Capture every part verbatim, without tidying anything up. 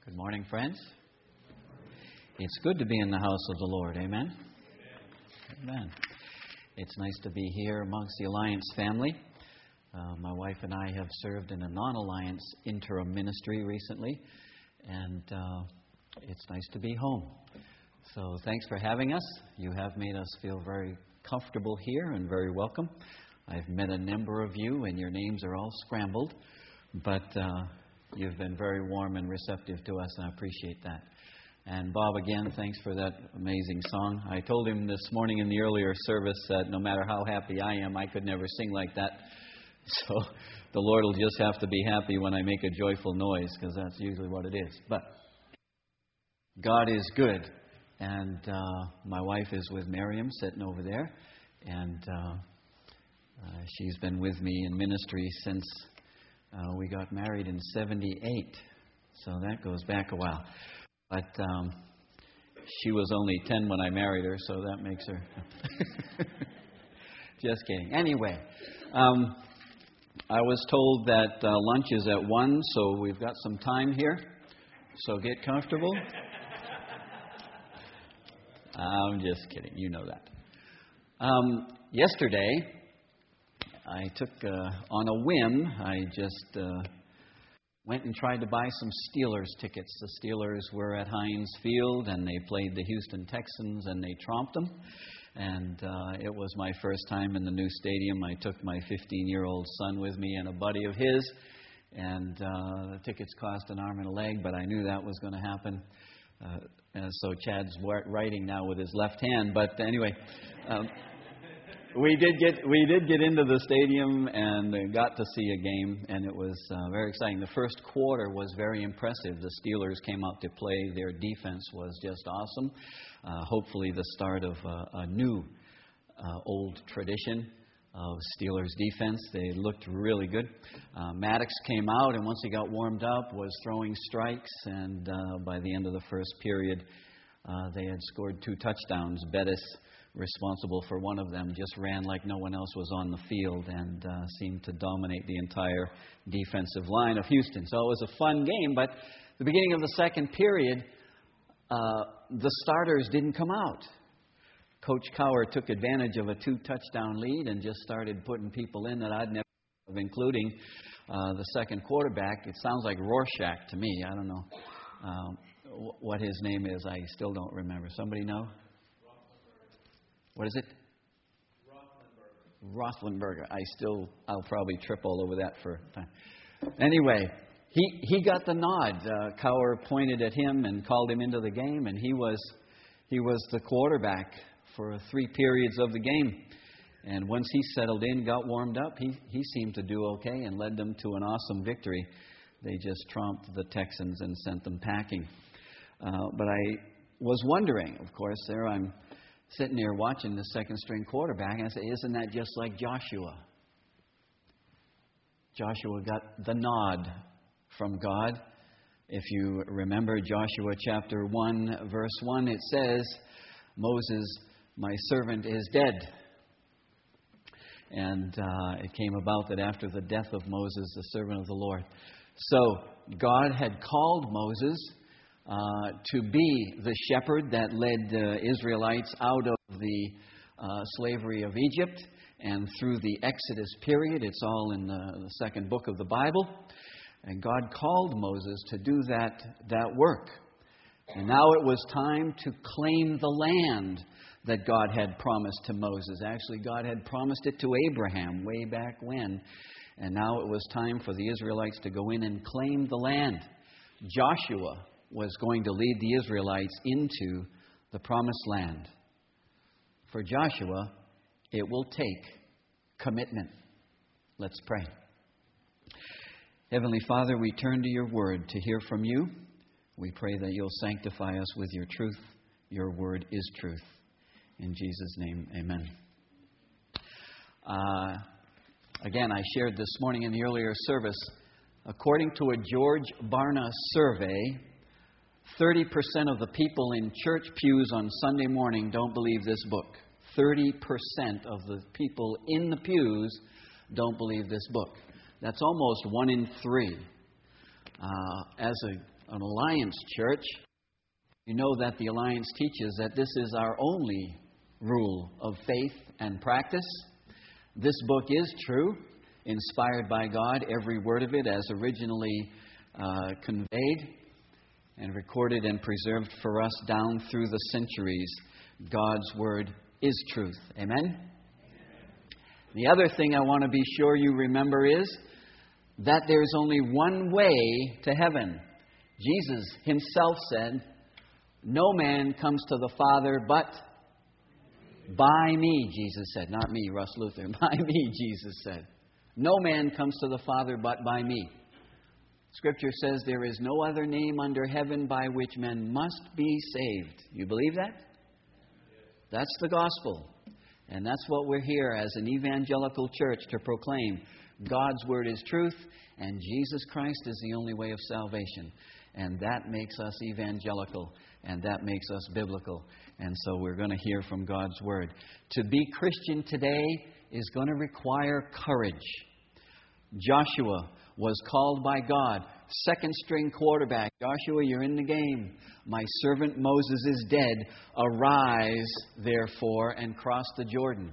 Good morning, friends. It's good to be in the house of the Lord. Amen? Amen. It's nice to be here amongst the Alliance family. Uh, my wife and I have served in a non-Alliance interim ministry recently, and uh, it's nice to be home. So thanks for having us. You have made us feel very comfortable here and very welcome. I've met a number of you, and your names are all scrambled, but uh, you've been very warm and receptive to us, and I appreciate that. And Bob, again, thanks for that amazing song. I told him this morning in the earlier service that no matter how happy I am, I could never sing like that. So the Lord will just have to be happy when I make a joyful noise, because that's usually what it is. But God is good. And uh, my wife is with Miriam, sitting over there. And uh, uh, she's been with me in ministry since uh, we got married in seventy-eight. So that goes back a while. But um, she was only ten when I married her, so that makes her... Just kidding. Anyway, um, I was told that uh, lunch is at one, so we've got some time here. So get comfortable. I'm just kidding. You know that. Um, yesterday, I took, uh, on a whim, I just uh, went and tried to buy some Steelers tickets. The Steelers were at Heinz Field, and they played the Houston Texans, and they tromped them. And uh, it was my first time in the new stadium. I took my fifteen-year-old son with me and a buddy of his, and uh, the tickets cost an arm and a leg, but I knew that was going to happen. Uh, and so Chad's writing now with his left hand. But anyway, um, we did get we did get into the stadium and got to see a game, and it was uh, very exciting. The first quarter was very impressive. The Steelers came out to play. Their defense was just awesome. Uh, hopefully the start of uh, a new uh, old tradition of Steelers defense. They looked really good. Uh, Maddox came out, and once he got warmed up, was throwing strikes, and uh, by the end of the first period, uh, they had scored two touchdowns. Bettis, responsible for one of them, just ran like no one else was on the field and uh, seemed to dominate the entire defensive line of Houston. So it was a fun game, but the beginning of the second period, uh, the starters didn't come out. Coach Cowher took advantage of a two-touchdown lead and just started putting people in that I'd never heard of, including uh, the second quarterback. It sounds like Rorschach to me. I don't know um, what his name is. I still don't remember. Somebody know? What is it? Roethlisberger. Roethlisberger. I still, I'll probably trip all over that for time. Anyway, he he got the nod. Uh, Cowher pointed at him and called him into the game, and he was he was the quarterback for three periods of the game. And once he settled in, got warmed up, he, he seemed to do okay and led them to an awesome victory. They just tromped the Texans and sent them packing. Uh, but I was wondering, of course, there I'm sitting there watching the second string quarterback, and I said, isn't that just like Joshua? Joshua got the nod from God. If you remember Joshua chapter one, verse one, it says, Moses, my servant, is dead. And uh, it came about that after the death of Moses, the servant of the Lord. So God had called Moses uh, to be the shepherd that led the Israelites out of the uh, slavery of Egypt and through the Exodus period. It's all in the, the second book of the Bible. And God called Moses to do that, that work. And now it was time to claim the land that God had promised to Moses. Actually, God had promised it to Abraham way back when. And now it was time for the Israelites to go in and claim the land. Joshua was going to lead the Israelites into the promised land. For Joshua, it will take commitment. Let's pray. Heavenly Father, we turn to your word to hear from you. We pray that you'll sanctify us with your truth. Your word is truth. In Jesus' name, amen. Uh, again, I shared this morning in the earlier service, according to a George Barna survey, thirty percent of the people in church pews on Sunday morning don't believe this book. thirty percent of the people in the pews don't believe this book. That's almost one in three. Uh, as a an Alliance church, you know that the Alliance teaches that this is our only rule of faith and practice. This book is true, inspired by God, every word of it as originally uh, conveyed and recorded and preserved for us down through the centuries. God's Word is truth. Amen? Amen? The other thing I want to be sure you remember is that there's only one way to heaven. Jesus Himself said, "No man comes to the Father but by me," Jesus said. Not me, Russ Luther. By me, Jesus said. No man comes to the Father but by me. Scripture says there is no other name under heaven by which men must be saved. You believe that? That's the gospel. And that's what we're here as an evangelical church to proclaim. God's Word is truth, and Jesus Christ is the only way of salvation. And that makes us evangelical, and that makes us biblical. And so we're going to hear from God's Word. To be Christian today is going to require courage. Joshua was called by God, second string quarterback. Joshua, you're in the game. My servant Moses is dead. Arise, therefore, and cross the Jordan.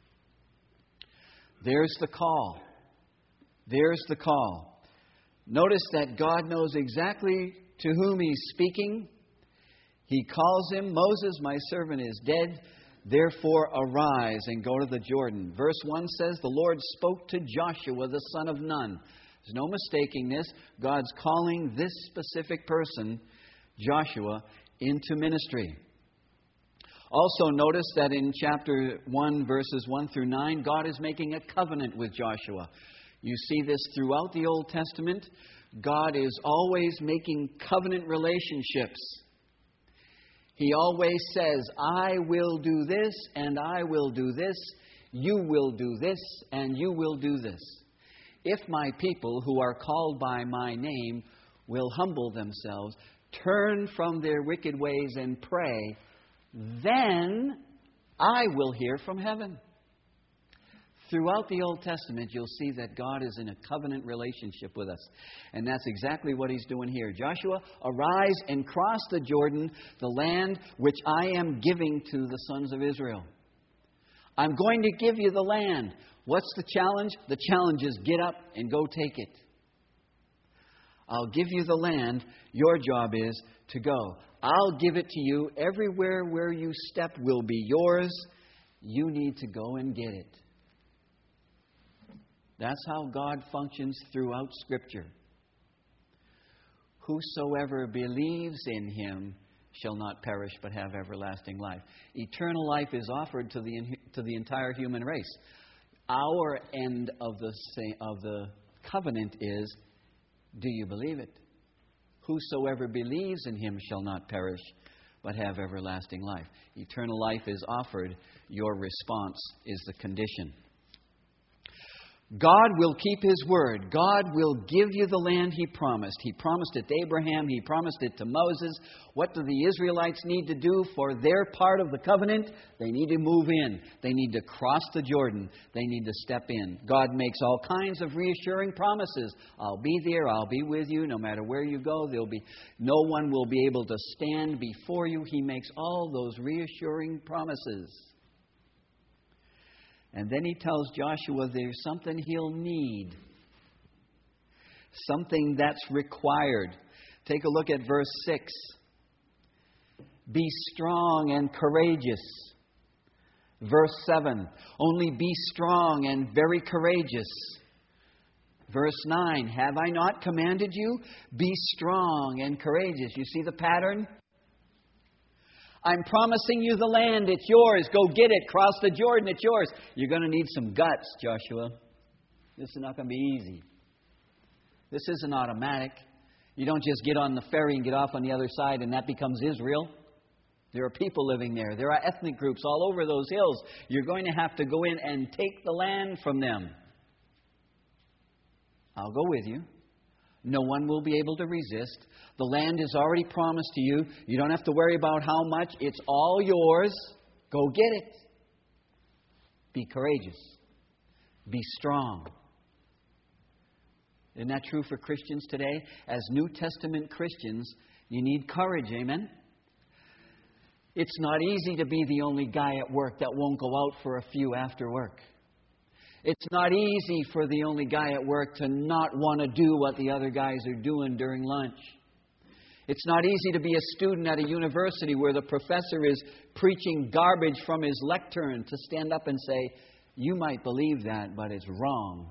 There's the call. There's the call. Notice that God knows exactly to whom He's speaking. He calls him, "Moses, my servant, is dead. Therefore arise and go to the Jordan." Verse one says, the Lord spoke to Joshua, the son of Nun. There's no mistaking this. God's calling this specific person, Joshua, into ministry. Also notice that in chapter one, verses one through nine, God is making a covenant with Joshua. You see this throughout the Old Testament. God is always making covenant relationships. He always says, "I will do this, and I will do this. You will do this, and you will do this. If my people who are called by my name will humble themselves, turn from their wicked ways and pray, then I will hear from heaven." Throughout the Old Testament, you'll see that God is in a covenant relationship with us. And that's exactly what He's doing here. Joshua, arise and cross the Jordan, the land which I am giving to the sons of Israel. I'm going to give you the land. What's the challenge? The challenge is get up and go take it. I'll give you the land. Your job is to go. I'll give it to you. Everywhere where you step will be yours. You need to go and get it. That's how God functions throughout Scripture. Whosoever believes in Him shall not perish but have everlasting life. Eternal life is offered to the to the entire human race. Our end of the of the covenant is, do you believe it? Whosoever believes in Him shall not perish but have everlasting life. Eternal life is offered. Your response is the condition. God will keep His word. God will give you the land He promised. He promised it to Abraham. He promised it to Moses. What do the Israelites need to do for their part of the covenant? They need to move in. They need to cross the Jordan. They need to step in. God makes all kinds of reassuring promises. I'll be there. I'll be with you. No matter where you go, there'll be no one will be able to stand before you. He makes all those reassuring promises. And then He tells Joshua there's something he'll need. Something that's required. Take a look at verse six. Be strong and courageous. Verse seven. Only be strong and very courageous. Verse nine. Have I not commanded you? Be strong and courageous. You see the pattern? I'm promising you the land. It's yours. Go get it. Cross the Jordan. It's yours. You're going to need some guts, Joshua. This is not going to be easy. This isn't automatic. You don't just get on the ferry and get off on the other side and that becomes Israel. There are people living there. There are ethnic groups all over those hills. You're going to have to go in and take the land from them. I'll go with you. No one will be able to resist. The land is already promised to you. You don't have to worry about how much. It's all yours. Go get it. Be courageous. Be strong. Isn't that true for Christians today? As New Testament Christians, you need courage, amen? It's not easy to be the only guy at work that won't go out for a few after work. It's not easy for the only guy at work to not want to do what the other guys are doing during lunch. It's not easy to be a student at a university where the professor is preaching garbage from his lectern to stand up and say, "You might believe that, but it's wrong."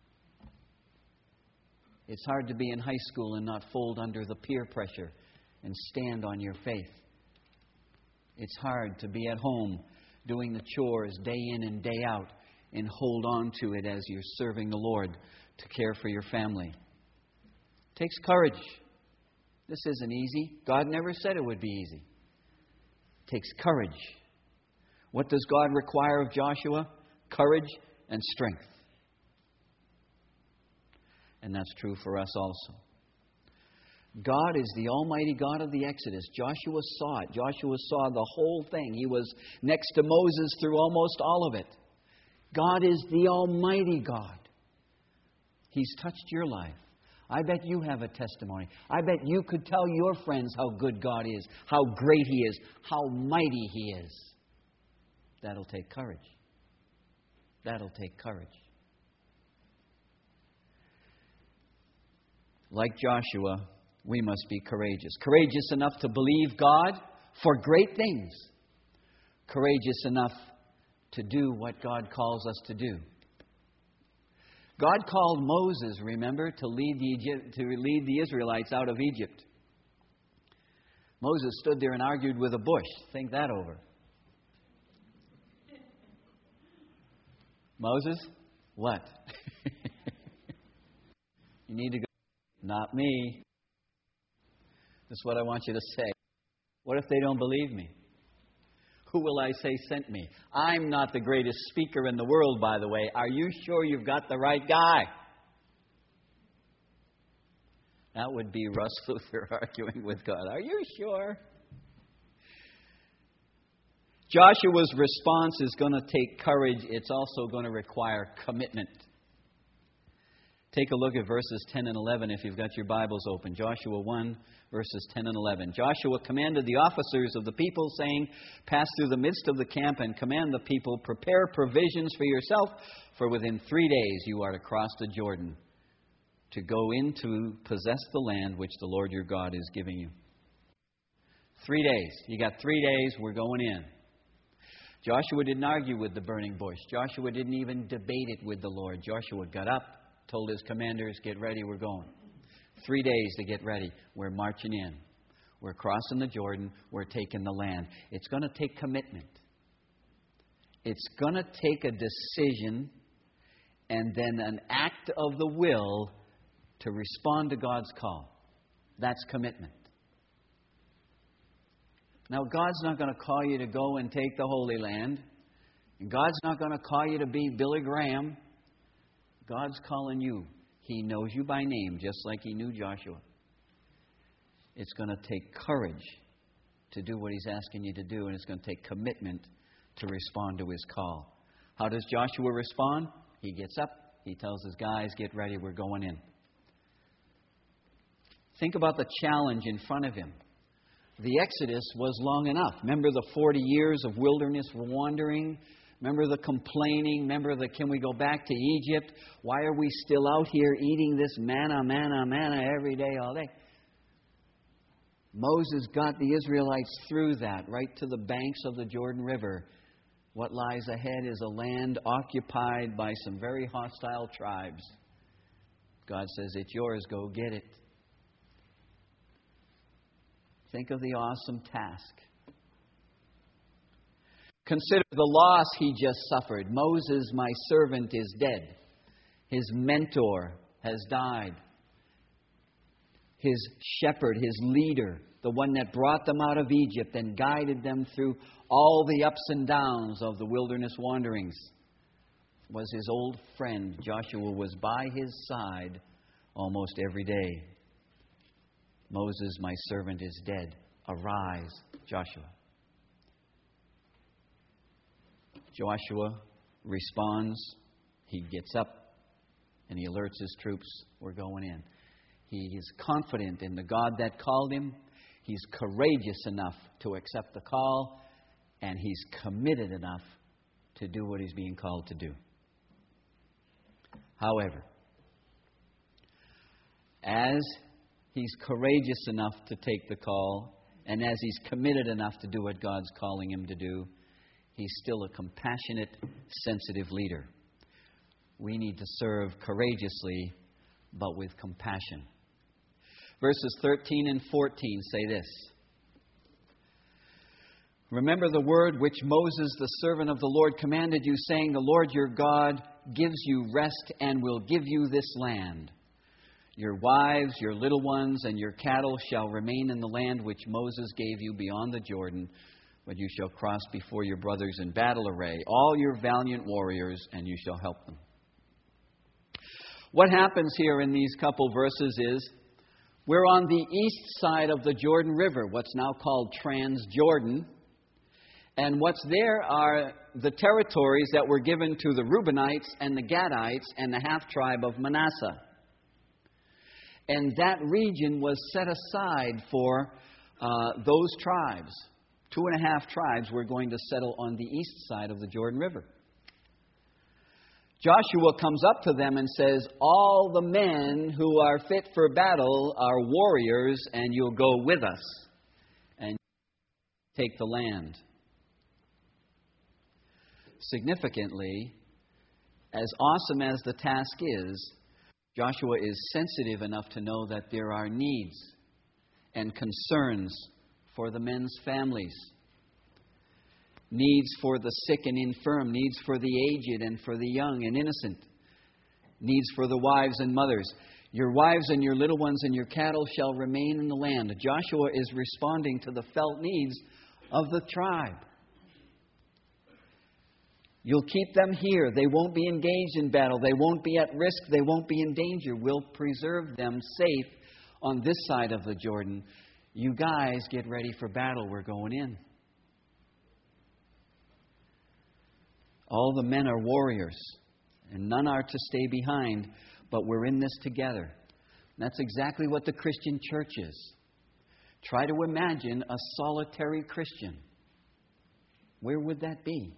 It's hard to be in high school and not fold under the peer pressure and stand on your faith. It's hard to be at home doing the chores day in and day out and hold on to it as you're serving the Lord to care for your family. It takes courage. This isn't easy. God never said it would be easy. It takes courage. What does God require of Joshua? Courage and strength. And that's true for us also. God is the Almighty God of the Exodus. Joshua saw it. Joshua saw the whole thing. He was next to Moses through almost all of it. God is the Almighty God. He's touched your life. I bet you have a testimony. I bet you could tell your friends how good God is, how great He is, how mighty He is. That'll take courage. That'll take courage. Like Joshua, we must be courageous. Courageous enough to believe God for great things. Courageous enough to do what God calls us to do. God called Moses, remember, to lead the Egypt, to lead the Israelites out of Egypt. Moses stood there and argued with a bush. Think that over. Moses, what? You need to go. Not me. This is what I want you to say. What if they don't believe me? Who will I say sent me? I'm not the greatest speaker in the world, by the way. Are you sure you've got the right guy? That would be Russ Luther arguing with God. Are you sure? Joshua's response is going to take courage. It's also going to require commitment. Take a look at verses ten and eleven if you've got your Bibles open. Joshua one, verses ten and eleven. Joshua commanded the officers of the people, saying, "Pass through the midst of the camp and command the people, prepare provisions for yourself, for within three days you are to cross the Jordan, to go in to possess the land which the Lord your God is giving you." Three days. You got three days, we're going in. Joshua didn't argue with the burning bush. Joshua didn't even debate it with the Lord. Joshua got up, told his commanders, "Get ready, we're going." Three days to get ready. We're marching in. We're crossing the Jordan. We're taking the land. It's going to take commitment. It's going to take a decision and then an act of the will to respond to God's call. That's commitment. Now, God's not going to call you to go and take the Holy Land. And God's not going to call you to be Billy Graham. God's calling you. He knows you by name, just like He knew Joshua. It's going to take courage to do what He's asking you to do, and it's going to take commitment to respond to His call. How does Joshua respond? He gets up. He tells his guys, "Get ready, we're going in." Think about the challenge in front of him. The Exodus was long enough. Remember the forty years of wilderness wandering? Remember the complaining? Remember the, can we go back to Egypt? Why are we still out here eating this manna, manna, manna every day, all day? Moses got the Israelites through that, right to the banks of the Jordan River. What lies ahead is a land occupied by some very hostile tribes. God says, "It's yours, go get it." Think of the awesome task. Consider the loss he just suffered. Moses, my servant, is dead. His mentor has died. His shepherd, his leader, the one that brought them out of Egypt and guided them through all the ups and downs of the wilderness wanderings, was his old friend. Joshua was by his side almost every day. "Moses, my servant, is dead. Arise, Joshua." Joshua responds. He gets up. And he alerts his troops, we're going in. He is confident in the God that called him. He's courageous enough to accept the call. And he's committed enough to do what he's being called to do. However, as he's courageous enough to take the call, and as he's committed enough to do what God's calling him to do, he's still a compassionate, sensitive leader. We need to serve courageously, but with compassion. Verses thirteen and fourteen say this. Remember the word which Moses, the servant of the Lord, commanded you, saying, the Lord your God gives you rest and will give you this land. Your wives, your little ones, and your cattle shall remain in the land which Moses gave you beyond the Jordan, but you shall cross before your brothers in battle array, all your valiant warriors, and you shall help them. What happens here in these couple verses is, we're on the east side of the Jordan River, what's now called Transjordan. And what's there are the territories that were given to the Reubenites and the Gadites and the half-tribe of Manasseh. And that region was set aside for uh, those tribes. Two and a half tribes were going to settle on the east side of the Jordan River. Joshua comes up to them and says, all the men who are fit for battle are warriors, and you'll go with us and take the land. Significantly, as awesome as the task is, Joshua is sensitive enough to know that there are needs and concerns for the men's families. Needs for the sick and infirm, needs for the aged and for the young and innocent, needs for the wives and mothers. Your wives and your little ones and your cattle shall remain in the land. Joshua is responding to the felt needs of the tribe. You'll keep them here. They won't be engaged in battle. They won't be at risk. They won't be in danger. We'll preserve them safe on this side of the Jordan. You guys get ready for battle. We're going in. All the men are warriors, and none are to stay behind, but we're in this together. That's exactly what the Christian church is. Try to imagine a solitary Christian. Where would that be?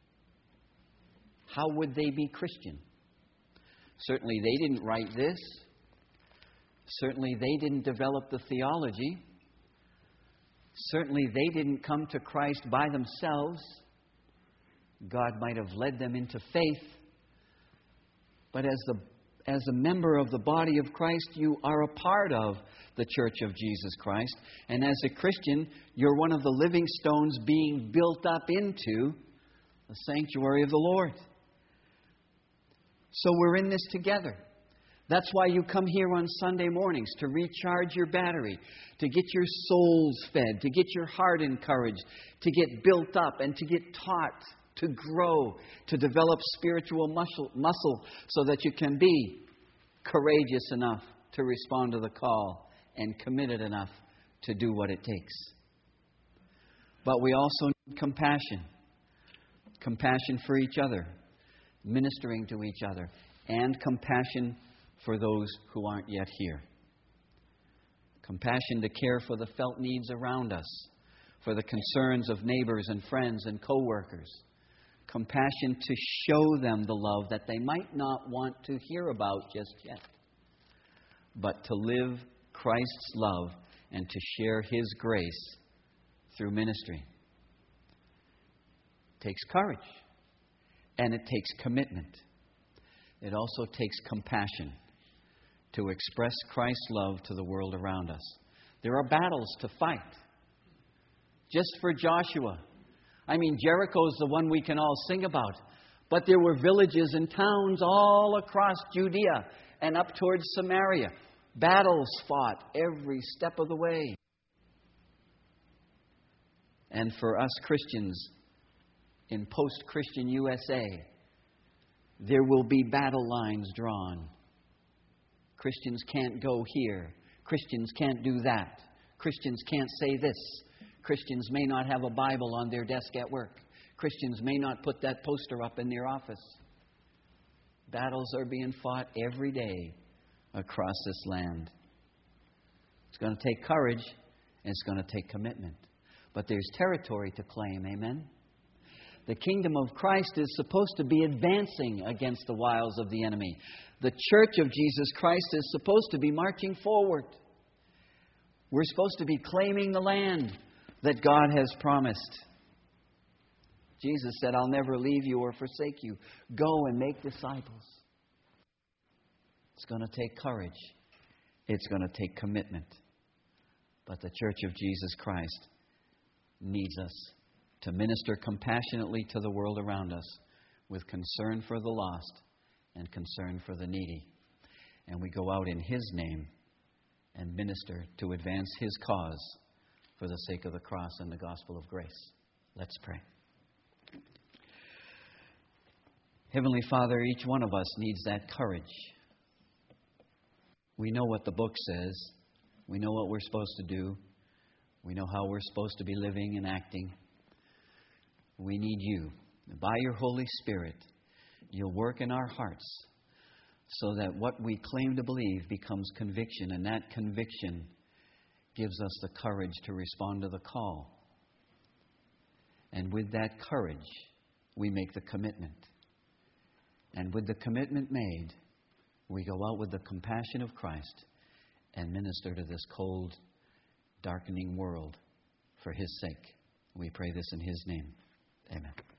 How would they be Christian? Certainly they didn't write this. Certainly they didn't develop the theology. Certainly they didn't come to Christ by themselves. God might have led them into faith. But as the as a member of the body of Christ, you are a part of the Church of Jesus Christ. And as a Christian, you're one of the living stones being built up into the sanctuary of the Lord. So we're in this together. That's why you come here on Sunday mornings, to recharge your battery, to get your souls fed, to get your heart encouraged, to get built up and to get taught, to grow, to develop spiritual muscle, muscle so that you can be courageous enough to respond to the call and committed enough to do what it takes. But we also need compassion. Compassion for each other, ministering to each other, and compassion for those who aren't yet here. Compassion to care for the felt needs around us, for the concerns of neighbors and friends and co-workers. Compassion to show them the love that they might not want to hear about just yet, but to live Christ's love and to share His grace through ministry. It takes courage, and it takes commitment. It also takes compassion to express Christ's love to the world around us. There are battles to fight. Just for Joshua. I mean, Jericho's the one we can all sing about. But there were villages and towns all across Judea and up towards Samaria. Battles fought every step of the way. And for us Christians in post-Christian U S A, there will be battle lines drawn. Christians can't go here. Christians can't do that. Christians can't say this. Christians may not have a Bible on their desk at work. Christians may not put that poster up in their office. Battles are being fought every day across this land. It's going to take courage and it's going to take commitment. But there's territory to claim, amen? The kingdom of Christ is supposed to be advancing against the wiles of the enemy. The church of Jesus Christ is supposed to be marching forward. We're supposed to be claiming the land that God has promised. Jesus said, I'll never leave you or forsake you. Go and make disciples. It's going to take courage. It's going to take commitment. But the church of Jesus Christ needs us to minister compassionately to the world around us with concern for the lost and concern for the needy. And we go out in His name and minister to advance His cause for the sake of the cross and the gospel of grace. Let's pray. Heavenly Father, each one of us needs that courage. We know what the book says. We know what we're supposed to do. We know how we're supposed to be living and acting. We need You. By Your Holy Spirit, You'll work in our hearts so that what we claim to believe becomes conviction, and that conviction gives us the courage to respond to the call. And with that courage, we make the commitment. And with the commitment made, we go out with the compassion of Christ and minister to this cold, darkening world for His sake. We pray this in His name. Amen.